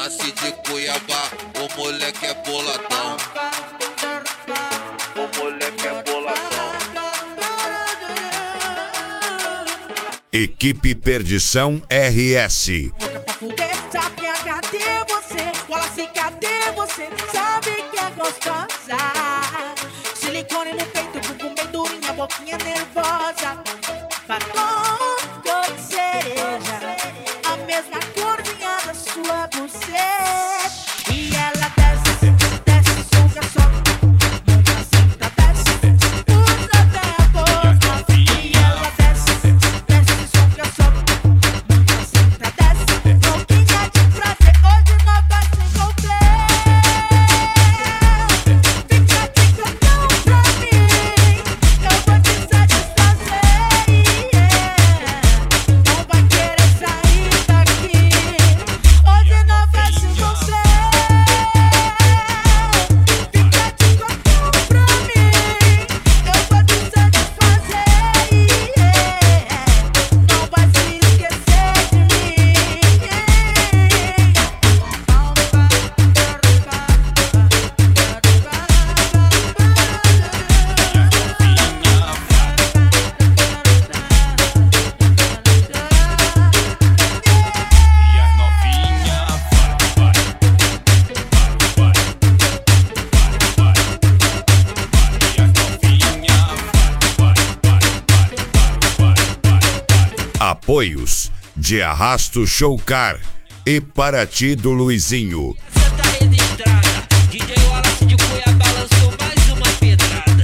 Wallace de Cuiabá, o moleque é boladão. O moleque é boladão. Equipe Perdição RS. Louca pra fuder, sabe cadê você? Wallace, cadê você? Sabe que é gostosa. Silicone no peito, bumbum bem durinha, boquinha nervosa. Batom cor de cereja, a mesma corzinha da sua buceta. E ela desce, desce, suga, sobe, monta, senta, desce, usa até a boca. E ela desce, desce, suga, sobe, monta, senta, desce, louquinha de prazer, hoje nós vai se envolver. Fica de cantão pra mim, eu vou te satisfazer. Não vai querer sair daqui, hoje nós vai se envolver. Fica de cantão pra mim, eu vou te satisfazer. Não vai se esquecer de mim. Apoios de Arrasto Showcar e Paraty do Luizinho. Você tá registrada, DJ Wallace de Cuiabá lançou mais uma pedrada.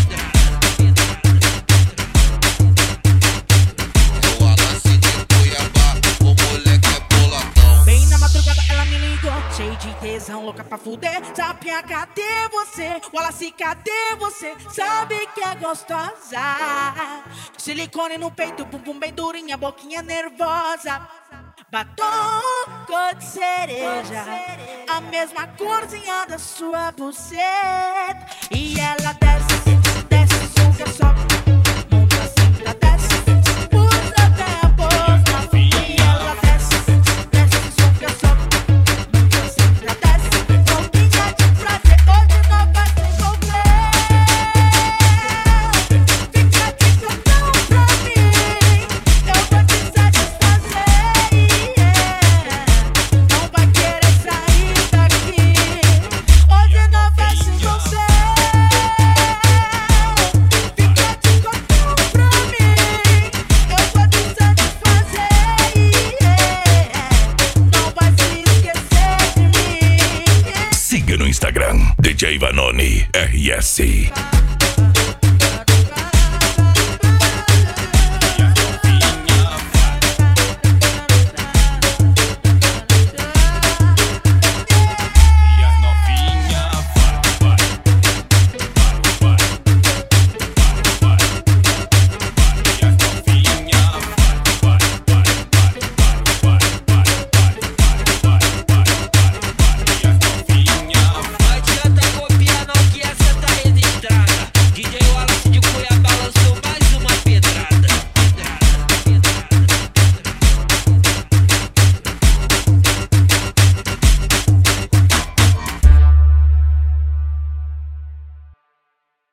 É o Wallace de Cuiabá, o moleque é boladão. Bem na madrugada ela me ligou, cheio de tesão, louca pra fuder. Sapinha, cadê você? Wallace, cadê você? Sabe que é gostosa. Silicone no peito, bumbum bem durinha, boquinha nervosa. Batom cor de cereja, a mesma corzinha da sua buceta. E ela desce, desce, suga, sobe, monta, senta, desce, usa até a boca. E ela desce, desce, suga, sobe, monta, senta, desce, louquinha de prazer, hoje nós vai se envolver. Fica de cantão pra mim, eu vou te satisfazer. Não vai querer sair daqui, hoje nós vai se envolver. Fica de cantão pra mim, eu vou te satisfazer. Não vai se esquecer de mim. Siga no Instagram, DJ Vanoni RS.